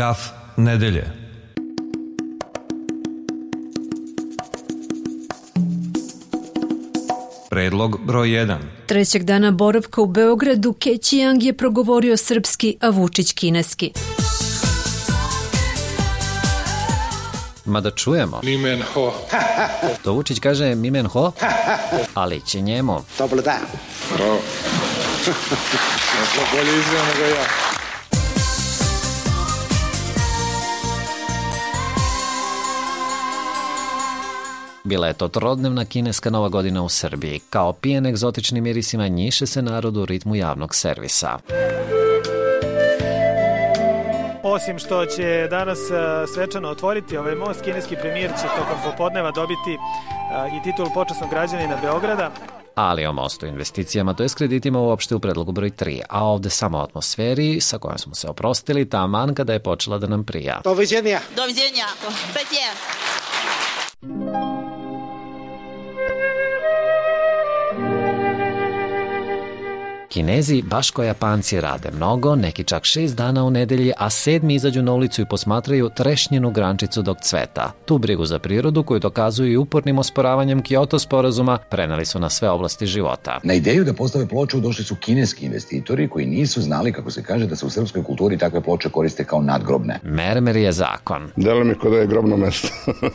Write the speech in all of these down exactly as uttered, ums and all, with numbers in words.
Graf nedelje. Predlog broj jedan. Trećeg dana boravka u Beogradu Kećijang je progovorio srpski, a Vučić kineski. Ma da čujemo. Nimen ho. To Vučić kaže Mimen ho, ali će njemu. Dobro da. Bravo. To bolje izgleda nego ja. Bila je to trodnevna kineska nova godina u Srbiji. Kao pijen egzotičnim mirisima njiše se narod u ritmu javnog servisa. Osim što će danas svečano otvoriti ovaj most, kineski premijer će tokom popodneva dobiti i titulu počasnog građanina Beograda. Ali o mostu, investicijama, to je s kreditima uopšte u predlogu broj tri, a ovde samo o atmosferi sa kojom smo se oprostili taman kada je počela da nam prija. Doviđenja. Doviđenja. Zajtje. Kinezi, baš ko Japanci, rade mnogo, neki čak šest dana u nedelji, a sedmi izađu na ulicu i posmatraju trešnjenu grančicu dok cveta. Tu brigu za prirodu koju dokazuju i upornim osporavanjem Kyoto sporazuma preneli su na sve oblasti života. Na ideju da postave ploču došli su kineski investitori koji nisu znali, kako se kaže, da se u srpskoj kulturi takve ploče koriste kao nadgrobne. Mermer je zakon. Delo mi kod da je grobno mesto.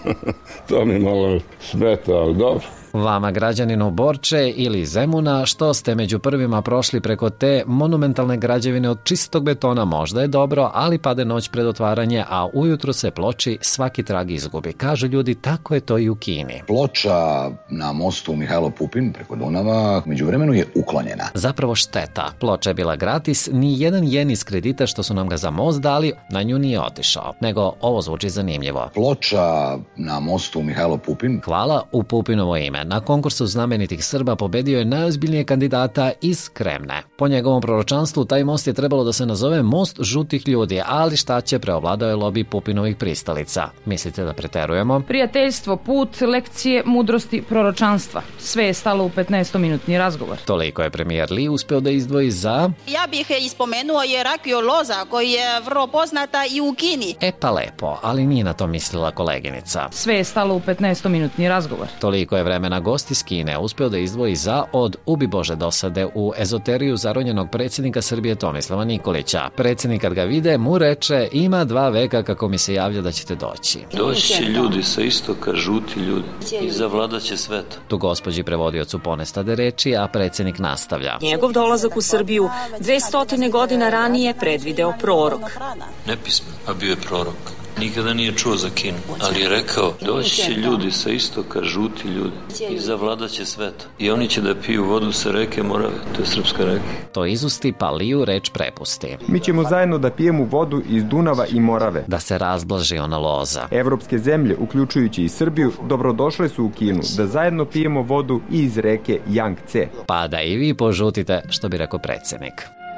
To mi malo smeta, ali dobro. Vama, građaninu Borče ili Zemuna, što ste među prvima prošli preko te monumentalne građevine od čistog betona, možda je dobro, ali pade noć pred otvaranje, a ujutro se ploči svaki trag izgubi. Kažu ljudi, tako je to i u Kini. Ploča na mostu Mihajlo Pupin preko Dunava među vremenu je uklonjena. Zapravo šteta. Ploča je bila gratis, ni jedan jen iz kredita što su nam ga za most dali, na nju nije otišao. Nego ovo zvuči zanimljivo. Ploča na mostu Mihajlo Pupin. Hvala u Pupinovo ime. Na konkursu znamenitih Srba pobedio je najozbiljnije kandidata iz Kremne. Po njegovom proročanstvu taj most je trebalo da se nazove Most žutih ljudi, ali šta će, preovladao je lobi Pupinovih pristalica. Mislite da preterujemo? Prijateljstvo, put, lekcije, mudrosti, proročanstva. Sve je stalo u petnaestominutni razgovor. Toliko je premijer Li uspeo da izdvoji za... Ja bih ispomenuo je rakiju loza, koji je vrlo poznata i u Kini. E pa lepo, ali nije na to mislila koleginica. Sve je stalo u petnaestominutni razgovor. Toliko je vremena gost iz Kine uspeo da izdvoji za od ubi Bože dosade u ezoteriju zaronjenog predsjednika Srbije Tomislava Nikolića. Predsjednik kad ga vide mu reče, ima dva veka kako mi se javlja da ćete doći. Doći će ljudi sa istoka, žuti ljudi, i zavladat će svet. Tu gospođi prevodiocu ponestade reči, a predsjednik nastavlja. Njegov dolazak u Srbiju dvestotine godina ranije predvideo prorok. Nepismen, a bio je prorok. Nikada nije čuo za Kinu, ali je rekao, doći će ljudi sa istoka, žuti ljudi, i zavladat će svet. I oni će da piju vodu sa reke Morave, to je srpska reka. To izusti, pa Liju reč prepusti. Mi ćemo zajedno da pijemo vodu iz Dunava i Morave. Da se razblaži ona loza. Evropske zemlje, uključujući i Srbiju, dobrodošle su u Kinu da zajedno pijemo vodu i iz reke Jangtze. Pa da i vi požutite, što bi rekao predsjednik.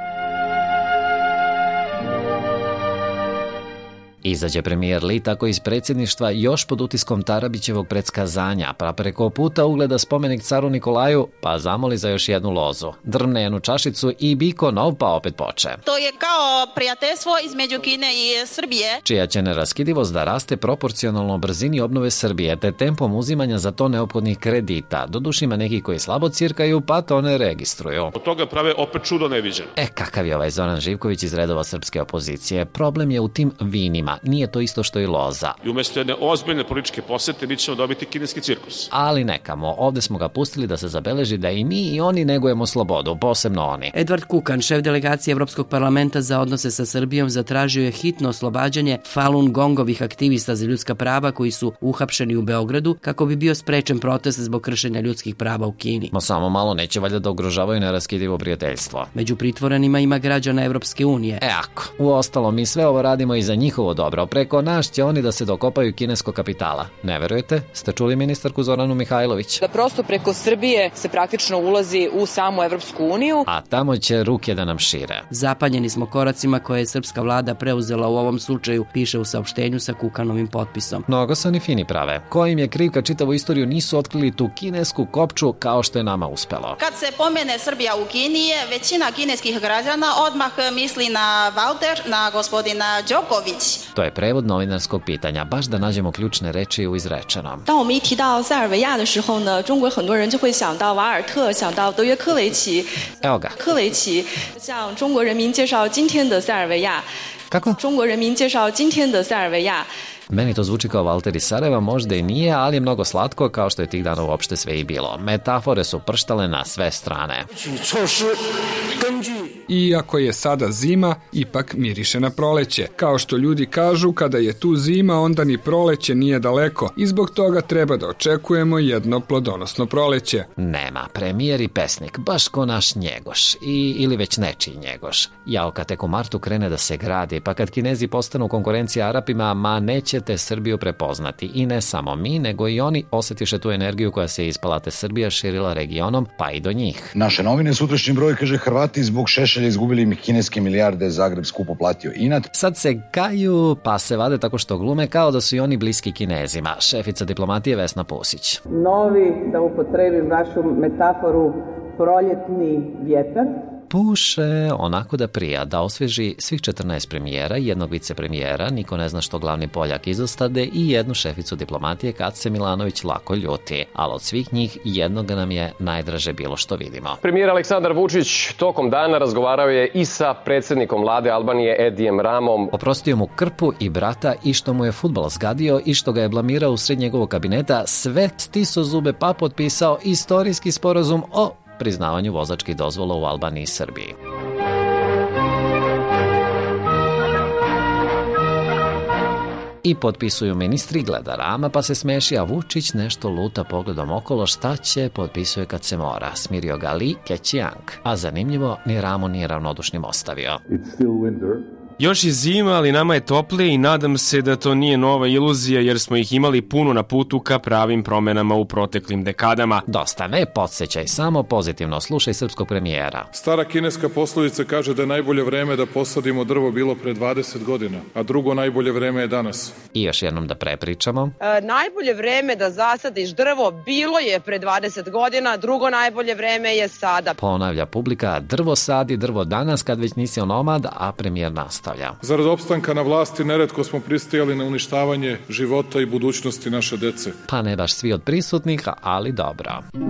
Izađe premijer Li tako iz predsjedništva još pod utiskom Tarabićevog predskazanja, pa preko puta ugleda spomenik caru Nikolaju, pa zamoli za još jednu lozu. Drmne jednu čašicu i biko nov, pa opet poče. To je kao prijateljstvo između Kine i Srbije, čija će neraskidivost da raste proporcionalno brzini obnove Srbije, te tempom uzimanja za to neophodnih kredita. Doduše ima neki koji slabo cirkaju, pa to ne registruju. Od toga prave opet čudo neviđeno. E, kakav je ovaj Zoran Živković iz redova srpske opozicije. Problem je u tim vinima. Nije to isto što i loza. I umjesto jedne ozbiljne političke posete mi ćemo dobiti kineski cirkus. Ali nekamo, ovde smo ga pustili da se zabeleži da i mi i oni negujemo slobodu, posebno oni. Edvard Kukan, šef delegacije Evropskog parlamenta za odnose sa Srbijom, zatražio je hitno oslobađanje Falun Gongovih aktivista za ljudska prava koji su uhapšeni u Beogradu kako bi bio sprečen protest zbog kršenja ljudskih prava u Kini. Ma samo malo, neće valjda da ugrožavaju neraskidivo prijateljstvo. Među pritvorenima ima građana Evropske unije. E ako, uostalom mi sve ovo radimo i za njihovo dobro. dobro, preko nas će oni da se dokopaju kineskog kapitala. Ne verujete? Ste čuli ministarku Zoranu Mihajlović? Da prosto preko Srbije se praktično ulazi u samu Evropsku uniju. A tamo će ruke da nam šire. Zapanjeni smo koracima koje je srpska vlada preuzela u ovom slučaju, piše u saopštenju sa Kukanovim potpisom. Mnogo se oni fini prave. Ko im je kriv kad čitavu istoriju nisu otkrili tu kinesku kopču kao što je nama uspelo? Kad se pomene Srbija u Kini, većina kineskih građana odmah misli na Valter, na gospodina Đoković. To je prevod novinarskog pitanja, baš da nađemo ključne reči u izrečenom. 当我们一提到塞尔维亚的时候呢，中国很多人就会想到瓦尔特，想到德约科维奇。 Evo ga. 科维奇向中国人民介绍今天的塞尔维亚。 Kako? 中国人民介绍今天的塞尔维亚。 Meni to zvuči kao Valter iz Sarajeva, možda i nije, ali je mnogo slatko, kao što je tih dana uopšte sve i bilo. Metafore su prštale na sve strane. Iako je sada zima, ipak miriše na proleće. Kao što ljudi kažu, kada je tu zima, onda ni proleće nije daleko i zbog toga treba da očekujemo jedno plodonosno proleće. Nema, premijer i pesnik, baš ko naš Njegoš, i, ili već nečiji Njegoš. Jao, kad tek u martu krene da se gradi, pa kad Kinezi postanu konkurencija Arapima, ma nećete Srbiju prepoznati. I ne samo mi, nego i oni osjetiše tu energiju koja se ispala, te Srbija širila regionom, pa i do njih. Naše novine, sutrašnji broj, kaže Hrvati zbog Šešelja izgubili im kineske milijarde, Zagreb skupo platio inat. Sad se kaju, pa se vade tako što glume kao da su i oni bliski Kinezima. Šefica diplomatije Vesna Pusić. Novi, da upotrebim vašu metaforu, proljetni vjetar. Puše onako da prija, da osveži svih četrnaest premijera, jednog vicepremijera, niko ne zna što glavni Poljak izostade, i jednu šeficu diplomatije kad se Milanović lako ljuti. Ali od svih njih jednog nam je najdraže bilo što vidimo. Premijer Aleksandar Vučić tokom dana razgovarao je i sa predsjednikom vlade Albanije Edijem Ramom. Oprostio mu krpu i brata, i što mu je fudbal zgadio, i što ga je blamirao usred njegovog kabineta, sve stiso zube pa potpisao istorijski sporazum o priznavanju vozačkih dozvola u Albaniji i Srbiji. I potpisuju ministri, gleda Rama pa se smeši, a Vučić nešto luta pogledom okolo, šta će, potpisuje kad se mora. Smirio ga Li Keqiang. A zanimljivo, ni Ramu nije ravnodušnim ostavio. Još je zima, ali nama je toplije i nadam se da to nije nova iluzija, jer smo ih imali puno na putu ka pravim promenama u proteklim dekadama. Dosta, ne podsjećaj, samo pozitivno, slušaj srpskog premijera. Stara kineska poslovica kaže da je najbolje vreme da posadimo drvo bilo pre dvadeset godina, a drugo najbolje vreme je danas. I još jednom da prepričamo. E, najbolje vreme da zasadiš drvo bilo je pre dvadeset godina, drugo najbolje vreme je sada. Ponavlja publika, drvo sadi, drvo danas, kad već nisi onomad, a premijer nastavlja. Zarad opstanka na vlasti neretko smo pristajali na uništavanje života i budućnosti naše dece. Pa ne baš svi od prisutnih, ali dobro.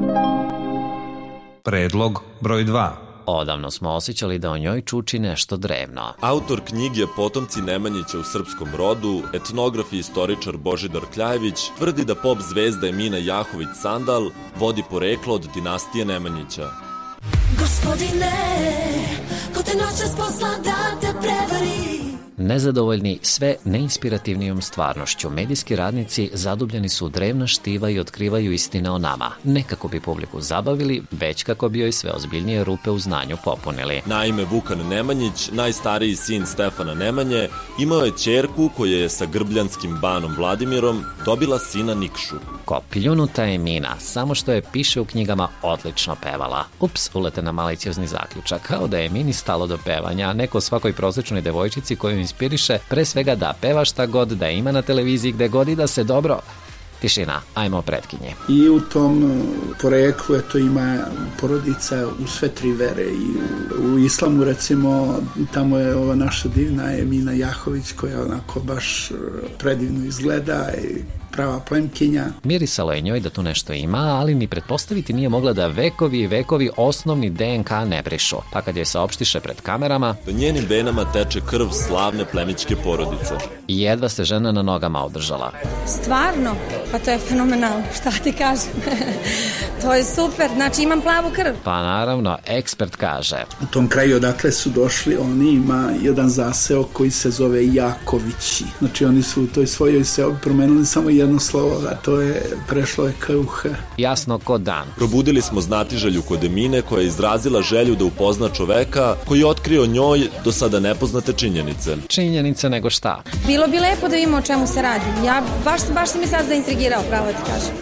Predlog broj dva. Odavno smo osjećali da o njoj čuči nešto drevno. Autor knjige Potomci Nemanjića u srpskom rodu, etnograf i istoričar Božidar Kljajević, tvrdi da pop zvezda Emina Jahović-Sandal vodi poreklo od dinastije Nemanjića. Gospodine, ko te noćas posla da te prevari. Nezadovoljni sve neinspirativnijom stvarnošću, medijski radnici zadubljeni su u drevna štiva i otkrivaju istine o nama. Ne kako bi publiku zabavili, već kako bi joj sve ozbiljnije rupe u znanju popunili. Naime, Vukan Nemanjić, najstariji sin Stefana Nemanje, imao je ćerku koja je sa grbljanskim banom Vladimirom dobila sina Nikšu. Ko pljunuta Emina, samo što je, piše u knjigama, odlično pevala. Ups, uletena maliciozni zaključak, kao da je Emini stalo do pevanja, a neko svakoj prosječnoj devojčici koju inspiriše pre svega da peva šta god, da ima na televiziji gde god i da se dobro... Tišina, ajmo pretkinje. I u tom poreklu eto ima porodica u sve tri vere i u, u islamu recimo tamo je ova naša divna Emina Jahović koja onako baš predivno izgleda i prava plemkinja. Mirisalo je njoj da tu nešto ima, ali ni pretpostaviti nije mogla da vekovi i vekovi osnovni D N K ne brišu. Pa kad je saopštiše pred kamerama, do njenim venama teče krv slavne plemićke porodice. I jedva se žena na nogama održala. Stvarno? Pa to je fenomenalno, šta ti kažem? To je super, znači imam plavu krv. Pa naravno, ekspert kaže. U tom kraju odakle su došli, oni ima jedan zaseo koji se zove Jakovići. Znači oni su u toj svojoj seobi promenili samo jedan jedno slovo, a to je prešlo je K u H. Jasno ko dan. Probudili smo znatiželju kod Emine koja je izrazila želju da upozna čoveka koji je otkrio njoj do sada nepoznate činjenice. Činjenice nego šta? Bilo bi lepo da vidimo o čemu se radi. Ja baš, baš sam mi sad zaintrigirao, pravo ti kažem.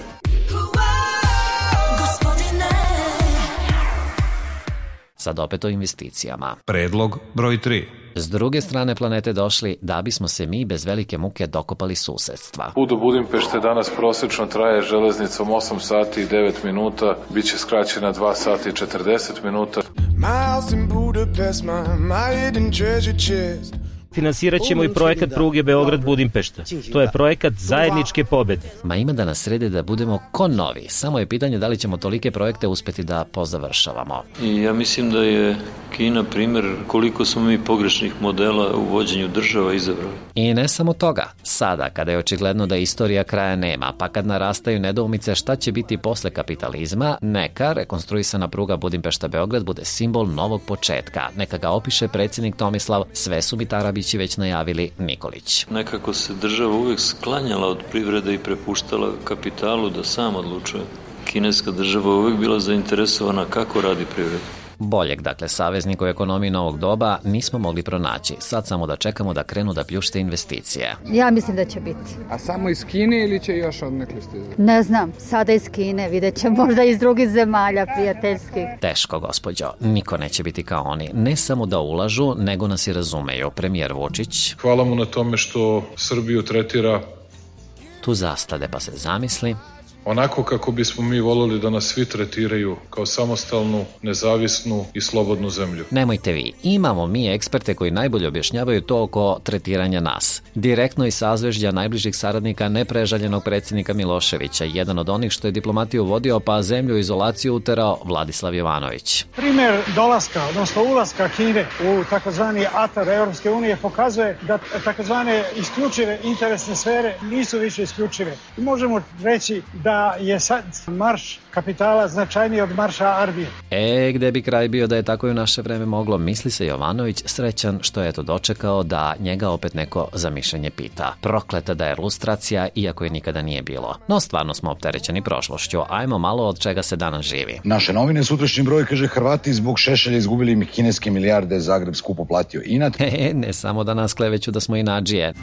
Sad opet o investicijama. Predlog broj tri. S druge strane planete došli da bismo se mi bez velike muke dokopali susedstva. Put do Budimpešte danas prosečno traje železnicom osam sati i devet minuta, bit će skraćena dva sata i četrdeset minuta. Finansirat ćemo i projekat pruge Beograd-Budimpešta. To je projekat zajedničke pobede. Ma ima da nas srede da budemo ko novi. Samo je pitanje da li ćemo tolike projekte uspeti da pozavršavamo. I ja mislim da je Kina primer koliko smo mi pogrešnih modela u vođenju država izabrali. I ne samo toga. Sada, kada je očigledno da istorija kraja nema, pa kad narastaju nedoumice šta će biti posle kapitalizma, neka rekonstruisana pruga Budimpešta-Beograd bude simbol novog početka. Neka ga opiše predsjednik Tomislav, sve su mi Tarabići već najavili Nikolić. Nekako se država uvek sklanjala od privrede i prepuštala kapitalu da sam odlučuje. Kineska država uvek bila zainteresovana kako radi privreda. Boljeg, dakle, saveznika u ekonomiji novog doba nismo mogli pronaći. Sad samo da čekamo da krenu da pljušte investicije. Ja mislim da će biti. A samo iz Kine ili će još odnekli stizati? Ne znam, sada iz Kine, vidjet će možda iz drugih zemalja prijateljskih. Teško, gospođo. Niko neće biti kao oni. Ne samo da ulažu, nego nas i razumeju. Premijer Vučić. Hvala mu na tome što Srbiju tretira. Tu zastade pa se zamisli. Onako kako bismo mi volili da nas svi tretiraju kao samostalnu, nezavisnu i slobodnu zemlju. Nemojte vi, imamo mi eksperte koji najbolje objašnjavaju to oko tretiranja nas. Direktno iz sazvežđa najbližih saradnika neprežaljenog predsjednika Miloševića, jedan od onih što je diplomatiju vodio pa zemlju u izolaciju uterao Vladislav Jovanović. Primer dolaska, odnosno ulaska Kine u takozvani atar Europske unije pokazuje da takozvane isključive interesne sfere nisu više isključive. I možemo reći da da je sad marš kapitala značajniji od marša armije. E, gde bi kraj bio da je tako i u naše vreme moglo, misli se Jovanović, srećan što je eto dočekao da njega opet neko za mišljenje pita. Prokleta da je lustracija, iako je nikada nije bilo. No, stvarno smo opterećeni prošlošću. Ajmo malo od čega se danas živi. Naše novine, sutrašnji broj, kaže Hrvati zbog Šešelja izgubili mi kineske milijarde, Zagreb skupo platio inat. E, ne samo da nas kleveću da smo inađije.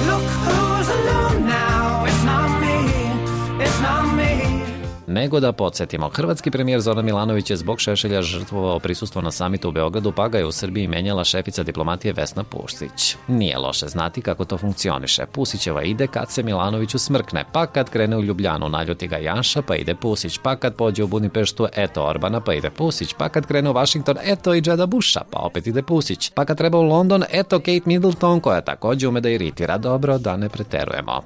Nego da podsjetimo, hrvatski premijer Zoran Milanović je zbog Šešelja žrtvovao prisustvo na samitu u Beogradu, pa ga je u Srbiji menjala šefica diplomatije Vesna Pusić. Nije loše znati kako to funkcioniše. Pusićeva ide kad se Milanoviću smrkne, pa kad krene u Ljubljanu, naljuti ga Janša, pa ide Pusić, pa kad pođe u Budimpeštu, eto Orbana, pa ide Pusić, pa kad krene u Washington, eto i Džeda Busha, pa opet ide Pusić, pa kad treba u London, eto Kate Middleton, koja takođe ume da iritira. Dobro, da ne preterujemo.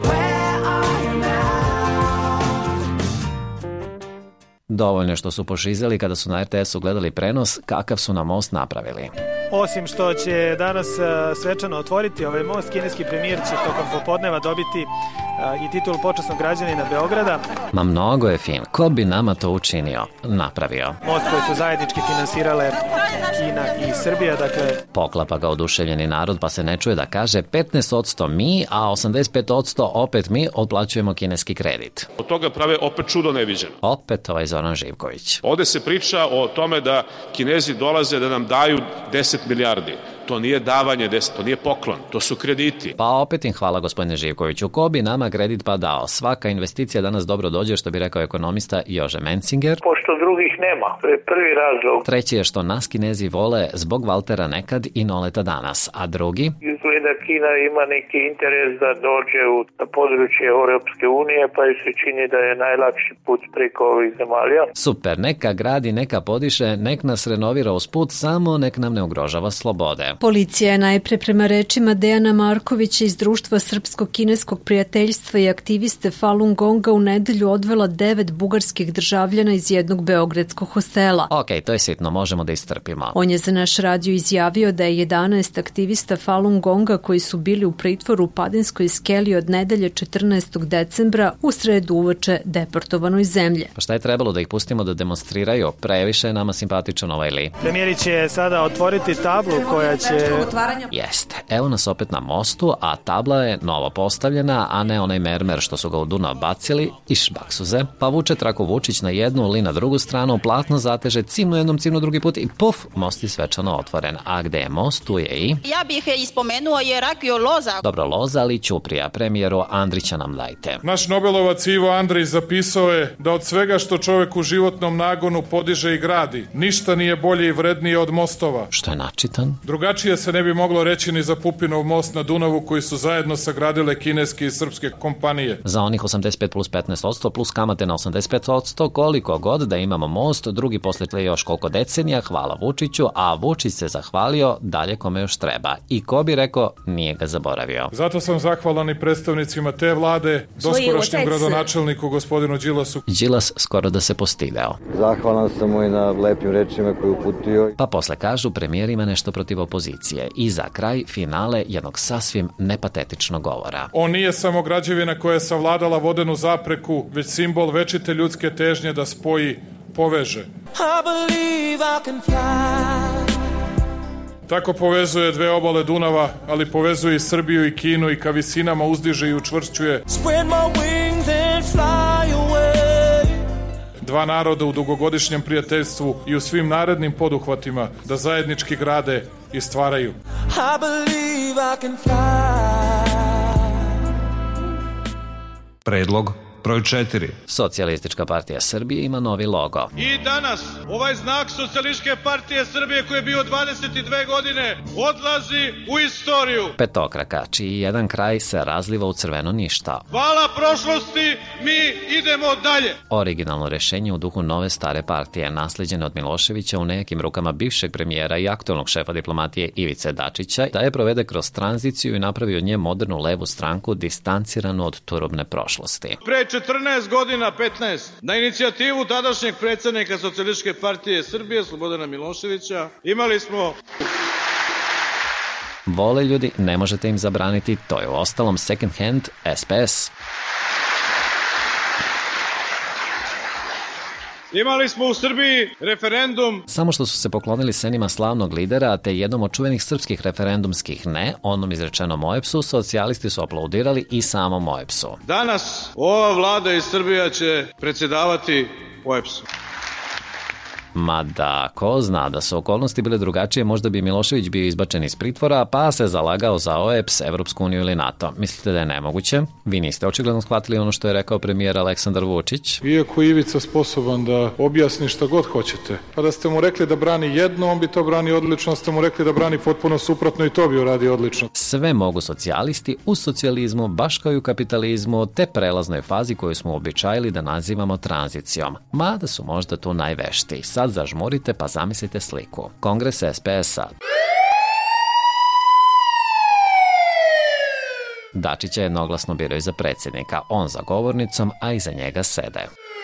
Dovoljno što su pošizeli kada su na er te esu gledali prenos kakav su nam most napravili. Osim što će danas svečano otvoriti ovaj most, kineski premijer će tokom popodneva dobiti i titul počasnog građanina Beograda. Ma mnogo je fin. Ko bi nama to učinio? Napravio. Most koji su zajednički finansirale Kina i Srbija, dakle... Poklapa ga oduševljeni narod, pa se ne čuje da kaže petnaest posto mi, a osamdeset pet posto opet mi otplaćujemo kineski kredit. Od toga prave opet čudo neviđeno. Opet ovaj Zoran Živković. Ovde se priča o tome da Kinezi dolaze da nam daju deset milijardi. To nije davanje deset, to nije poklon, to su krediti. Pa opet im hvala, gospodine Živkoviću. Ko bi nama kredit pa dao? Svaka investicija danas dobro dođe, što bi rekao ekonomista Jože Mencinger. Pošto drugih nema, to je prvi razlog. Treći je što nas Kinezi vole zbog Valtera nekad i Noleta danas, a drugi... Izgleda Kina ima neki interes da dođe u područje Europske unije, pa joj se čini da je najlakši put preko ovih zemalja. Super, neka gradi, neka podiše, nek nas renovira usput, samo nek nam ne ugrožava slobode. Policija je najpre prema rečima Dejana Markovića iz Društva srpsko-kineskog prijateljstva i aktiviste Falun Gonga u nedelju odvela devet bugarskih državljana iz jednog beogradskog hostela. Ok, to je sitno, možemo da istrpimo. On je za naš radio izjavio da je jedanaest aktivista Falun Gonga koji su bili u pritvoru u Padinskoj skeli od nedelje četrnaestog decembra u sredu uveče deportovano iz zemlje. Pa šta je trebalo, da ih pustimo da demonstriraju? Previše je nama simpatičan ovaj li. Premijeri će sada otvoriti tablu koja će će... Jeste. Evo nas opet na mostu, a tabla je novo postavljena, a ne onaj mermer što su ga u Dunav bacili i šbaksuze. Pa vuče Trako Vučić na jednu ili na drugu stranu, platno zateže, cimnu jednom, cimnu drugi put i puf, most je svečano otvoren. A gde je most, tu je i... Ja bih ispomenuo Jerakio Loza. Dobro, Loza, ali Ćuprija, premijeru Andrića nam dajte. Naš Nobelovac Ivo Andrić zapisao je da od svega što čovek u životnom nagonu podiže i gradi, ništa nije bolje i vrednije od mostova. Što je načitan? Drugačije se ne bi moglo reći ni za Pupinov most na Dunavu koji su zajedno sagradile kineske i srpske kompanije. Za onih osamdeset pet plus petnaest odsto plus kamate na osamdeset pet odsto, koliko god da imamo most, drugi posle još koliko decenija, hvala Vučiću, a Vučić se zahvalio dalje kome još treba. I ko bi rekao, nije ga zaboravio. Zato sam zahvalan i predstavnicima te vlade, doskorašnjem gradonačelniku gospodinu Đilasu. Đilas skoro da se postideo. Zahvalan sam mu i na lepim rečima koje uputio. Pa posle kažu, premijer ima nešto protiv opozicije. I za kraj, finale jednog sasvim nepatetičnog govora. On nije samo građevina koja je savladala vodenu zapreku, već simbol večite ljudske težnje da spoji, poveže. I believe I can fly. Tako povezuje dve obale Dunava, ali povezuje i Srbiju i Kinu i ka visinama uzdiže i učvršćuje. Spread my wings and fly away. Dva naroda u dugogodišnjem prijateljstvu i u svim narednim poduhvatima da zajednički grade i stvaraju. I believe I can fly. Predlog broj četiri. Socijalistička partija Srbije ima novi logo. I danas ovaj znak Socijalističke partije Srbije koji je bio dvadeset dve godine odlazi u istoriju. Petokraka, čiji jedan kraj se razliva u crveno ništa. Hvala prošlosti, mi idemo dalje. Originalno rešenje u duhu nove stare partije, nasleđene od Miloševića u nekim rukama bivšeg premijera i aktualnog šefa diplomatije Ivice Dačića, da je provede kroz tranziciju i napravi od nje modernu levu stranku distanciranu od turobne prošlosti. Pre četrnaest godina, petnaest, na inicijativu tadašnjeg predsjednika Socijalističke partije Srbije, Slobodana Miloševića, imali smo... Vole ljudi, ne možete im zabraniti, to je u ostalom second hand S P S. Imali smo u Srbiji referendum. Samo što su se poklonili senima slavnog lidera, te jednom od čuvenih srpskih referendumskih ne, onom izrečenom O E P S-u, socijalisti su aplaudirali i samom O E P S-u. Danas ova vlada iz Srbija će predsjedavati O E P S-u. Mada, ko zna, da su okolnosti bile drugačije, možda bi Milošević bio izbačen iz pritvora, pa se zalagao za O E P S, Evropsku uniju ili NATO. Mislite da je nemoguće? Vi niste očigledno shvatili ono što je rekao premijer Aleksandar Vučić. Iako je Ivica sposoban da objasni šta god hoćete, pa da ste mu rekli da brani jedno, on bi to brani odlično, ste mu rekli da brani potpuno suprotno i to bi uradio odlično. Sve mogu socijalisti u socijalizmu, baš kao i u kapitalizmu, te prelaznoj fazi koju smo običajili da nazivamo tranzicijom. Mada su možda tu najveštiji. Sad zažmurite pa zamislite sliku. Kongres S P S-a. Dačića jednoglasno biraju za predsjednika, on za govornicom, a iza njega sede.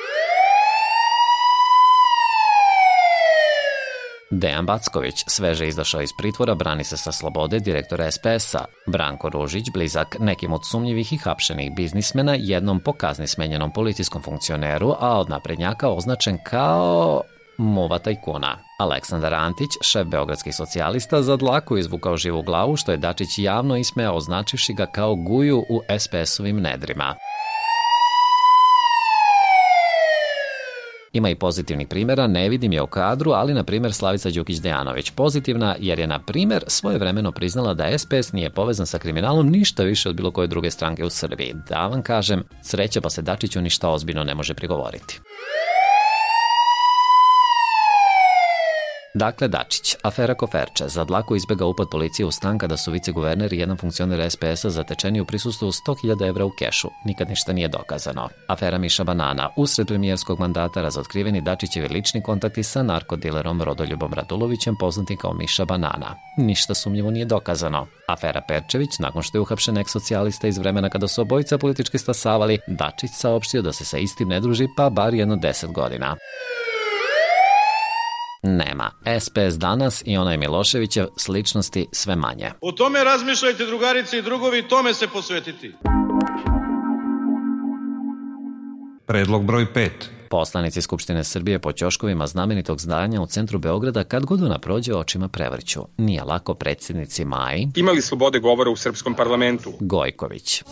Dejan Backović, sveže izašao iz pritvora, brani se sa slobode direktora S P S-a. Branko Ružić, blizak nekim od sumnjivih i hapšenih biznismena, jednom po kazni smenjenom policijskom funkcioneru, a od naprednjaka označen kao... muva tajkuna. Aleksandar Antić, šef beogradskih socijalista, za dlaku izvukao živu glavu, što je Dačić javno ismejao, označivši ga kao guju u S P S-ovim nedrima. Ima i pozitivnih primjera, ne vidim je u kadru, ali na primjer Slavica Đukić-Dejanović pozitivna, jer je na primjer svojevremeno priznala da S P S nije povezan sa kriminalom ništa više od bilo koje druge stranke u Srbiji. Da vam kažem, sreća pa se Dačiću ništa ozbiljno ne može prigovoriti. Dakle, Dačić, afera Koferče, za dlaku izbjega upad policije u stan kada su viceguverner i jedan funkcioner S P S-a zatečeni u prisustvu sto hiljada evra u kešu. Nikad ništa nije dokazano. Afera Miša Banana, usred premijerskog mandata razotkriveni Dačićevi lični kontakti sa narkodilerom Rodoljubom Radulovićem, poznatim kao Miša Banana. Ništa sumnjivo nije dokazano. Afera Perčević, nakon što je uhapšen eks-socijalista iz vremena kada su obojica politički stasavali, Dačić saopštio da se sa istim ne druži pa bar jedno deset godina. Nema. S P S danas i onaj Miloševićev sličnosti sve manje. O tome razmišljajte, drugarice i drugovi, tome se posvetiti. Predlog broj pet. Poslanici Skupštine Srbije po ćoškovima znamenitog zdanja u centru Beograda kad god ona prođe očima prevrću. Nije lako predsjednici Maji. Imali slobode govora u srpskom parlamentu. Gojković.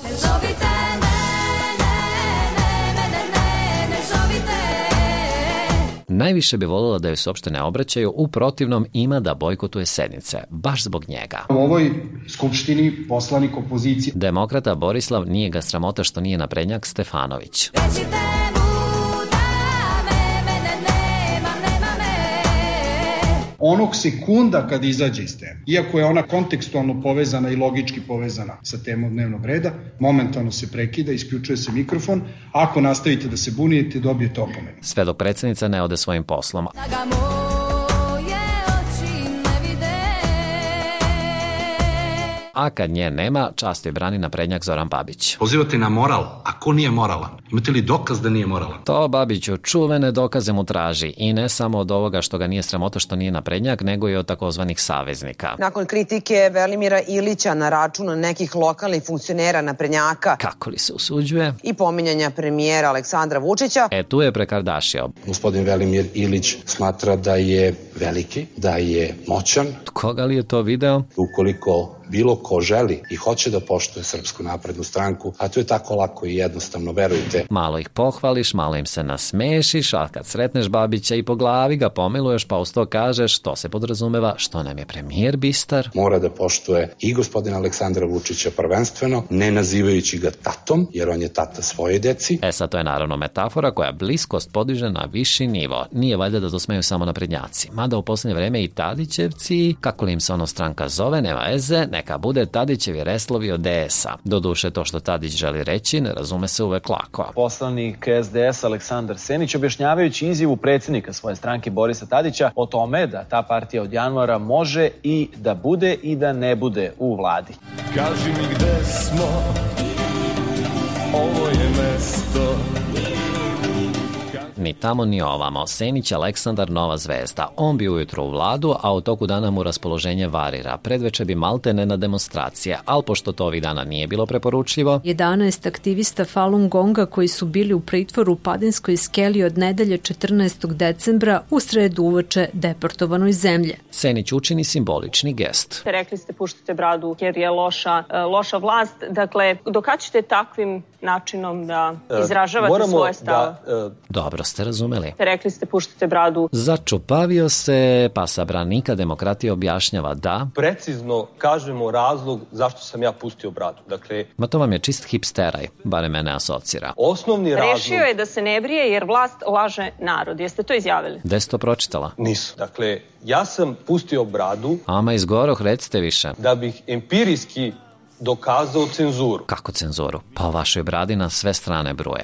Najviše bi voljela da joj se uopšte ne obraćaju, u protivnom ima da bojkotuje sednice, baš zbog njega. U ovoj skupštini poslanik opozicije. Demokrata Borislav nije ga sramota što nije naprednjak Stefanović. Onog sekunda kad izađe iz teme, iako je ona kontekstualno povezana i logički povezana sa temom dnevnog reda, momentalno se prekida, isključuje se mikrofon, ako nastavite da se bunijete, dobijete opomenu. Sve dok predsjednica ne ode svojim poslom. A kad nje nema, čast je brani naprednjak Zoran Babić. Pozivate na moral, a ko nije moralan? Imate li dokaz da nije moralan? To Babiću čuvene dokaze mu traži i ne samo od ovoga što ga nije sramota što nije naprednjak, nego i od takozvanih saveznika. Nakon kritike Velimira Ilića na račun nekih lokalnih funkcionera naprednjaka, kako li se usuđuje, i pominjanja premijera Aleksandra Vučića, e tu je prekardašio. Gospodin Velimir Ilić smatra da je veliki, da je moćan. Koga li je to video? Ukoliko bilo ko želi i hoće da poštuje Srpsku naprednu stranku, a to je tako lako i jednostavno, verujte. Malo ih pohvališ, malo im se nasmešiš, a kad sretneš Babića i po glavi ga pomiluješ, pa uz to kažeš što se podrazumeva, što nam je premijer bistar. Mora da poštuje i gospodina Aleksandra Vučića prvenstveno, ne nazivajući ga tatom, jer on je tata svoje deci. E sad, to je naravno metafora koja bliskost podiže na viši nivo. Nije valjda da to smeju samo naprednjaci. Mada u posljednje vreme i Tadićevci, kako li im se ono stranka zove, nema veze, neka bude Tadićevi reslovi od D S-a. Doduše, to što Tadić želi reći ne razume se uvek lako. Poslanik S D S Aleksandar Senić, objašnjavajući izjavu predsjednika svoje stranke Borisa Tadića o tome da ta partija od januara može i da bude i da ne bude u vladi. Kaži mi gde smo, ovo je mesto. Ni tamo ni ovamo. Senić Aleksandar nova zvezda. On bi ujutro u vladu, a u toku dana mu raspoloženje varira. Predveče bi maltene na demonstracije, ali pošto to ovih dana nije bilo preporučljivo. jedanaest aktivista Falun Gonga koji su bili u pritvoru u Padinskoj skeli od nedelje četrnaestog decembra u sredu uveče deportovano iz zemlje. Senić učini simbolični gest. Rekli ste puštate bradu jer je loša, loša vlast. Dakle, do kad ćete takvim načinom da izražavate Moramo svoje stave? Da, uh... Dobro ste razumeli. Rekli ste puštate bradu. Začupavio se, pa sabranika demokratije objašnjava da... Precizno kažemo razlog zašto sam ja pustio bradu. Dakle... Ma to vam je čist hipsteraj, bare mene asocira. Osnovni razlog... Rešio je da se ne brije jer vlast laže narod. Jeste to izjavili? Gde ste to pročitala? Nisu. Dakle, ja sam pustio bradu... Ama izgoroh, recite više. Da bih empirijski dokazao cenzuru. Kako cenzuru? Pa o vašoj bradi na sve strane bruje.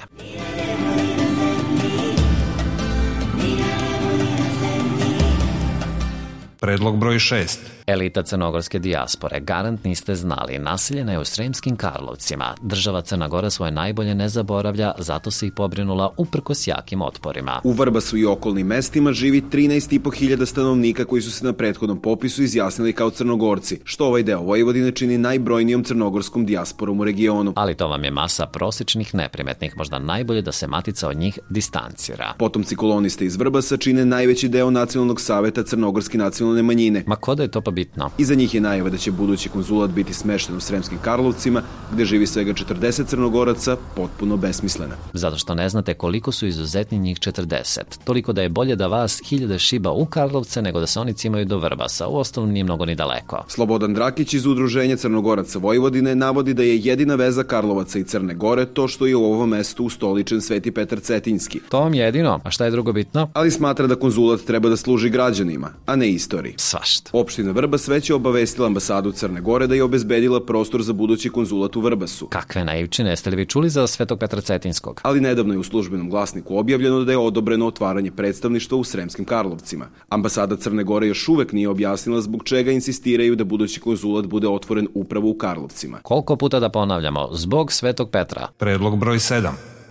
Predlog broj šest. Elita crnogorske dijaspore, garant niste znali, naseljena je u Sremskim Karlovcima. Država Crna Gora svoje najbolje ne zaboravlja, zato se ih pobrinula uprkos jakim otporima. U Vrbasu i okolnim mestima živi trinaest i po hiljada stanovnika koji su se na prethodnom popisu izjasnili kao Crnogorci, što ovaj deo Vojvodine čini najbrojnijom crnogorskom dijasporom u regionu. Ali to vam je masa prosječnih neprimetnih, možda najbolje da se matica od njih distancira. Potomci koloniste iz Vrbasa čine najveći deo Nacionalnog saveta crnogorske nacionalne manjine. Ma ko da je to pa bitno? Iza njih je najava da će budući konzulat biti smešten u Sremskim Karlovcima, gde živi svega četrdeset Crnogoraca, potpuno besmislena. Zato što ne znate koliko su izuzetni njih četrdeset. Toliko da je bolje da vas hiljade šiba u Karlovce nego da se oni cimaju do Vrbasa. U osnovu nije mnogo ni daleko. Slobodan Drakić iz Udruženja Crnogoraca Vojvodine navodi da je jedina veza Karlovaca i Crne Gore to što je u ovom mestu ustoličen Sveti Petar Cetinjski. To vam jedino, a šta je drugo bitno? Ali smatra da konzulat treba da služi građanima, a ne istoriji. Svašta. Opština Vrbas već je obavestila ambasadu Crne Gore da je obezbedila prostor za budući konzulat u Vrbasu. Kakve naivčine, jeste li vi čuli za Svetog Petra Cetinjskog? Ali nedavno je u službenom glasniku objavljeno da je odobreno otvaranje predstavništva u Sremskim Karlovcima. Ambasada Crne Gore još uvek nije objasnila zbog čega insistiraju da budući konzulat bude otvoren upravo u Karlovcima. Koliko puta da ponavljamo? Zbog Svetog Petra. Predlog broj sedam.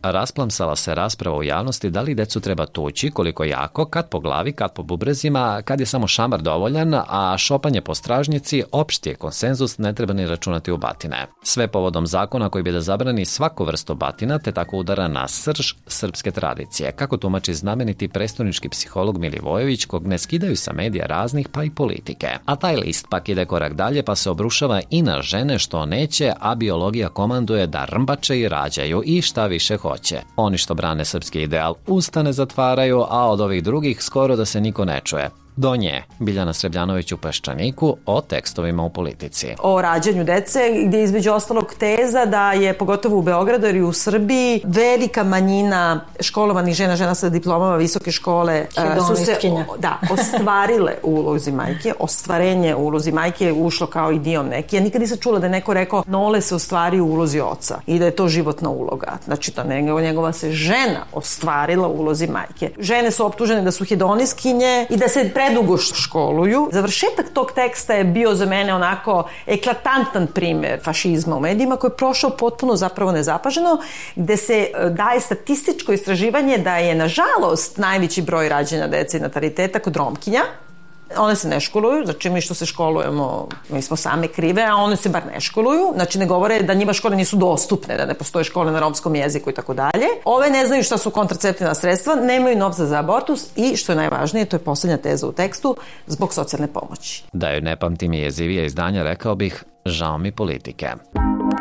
rasplamsala se rasprava u javnosti da li decu treba tući, koliko jako, kad po glavi, kad po bubrezima, kad je samo šamar dovoljan, a šopanje po stražnjici opšti je konsenzus, ne treba ni računati u batine. Sve povodom zakona koji bi da zabrani svaku vrstu batina, te tako udara na srž srpske tradicije, kako tumači znameniti prestonički psiholog Milivojević, kog ne skidaju sa medija raznih, pa i politike. A taj list pak ide korak dalje, pa se obrušava i na žene što neće, a biologija komanduje da rmbače i rađaju i šta više hoće. Oni što brane srpski ideal usta ne zatvaraju, a od ovih drugih skoro da se niko ne čuje. Do nje, Biljana Srebljanović u Peščaniku o tekstovima u Politici. O rađanju dece, gdje je između ostalog teza da je, pogotovo u Beogradu i u Srbiji, velika manjina školovanih žena, žena sa diplomama visoke škole, su se da, ostvarile u ulozi majke. Ostvarenje u ulozi majke je ušlo kao idiom neki. Ja nikad nisam čula da je neko rekao Nole se ostvari u ulozi oca i da je to životna uloga. Znači, to njegova, njegova se žena ostvarila u ulozi majke. Žene su optužene da su hedoniskinje i da se predugo školuju. Završetak tog teksta je bio za mene onako eklatantan primer fašizma u medijima koji je prošao potpuno zapravo nezapaženo, gde se daje statističko istraživanje da je nažalost najveći broj rađanja dece i nataliteta kod Romkinja. One se ne školuju, znači mi što se školujemo, mi smo same krive, a one se bar ne školuju, znači ne govore da njima škole nisu dostupne, da ne postoje škole na romskom jeziku i tako dalje. Ove ne znaju šta su kontraceptivna sredstva, nemaju novca za abortus i, što je najvažnije, to je poslednja teza u tekstu, zbog socijalne pomoći. Da joj ne pamtim jezivije izdanja, rekao bih, žao mi politike.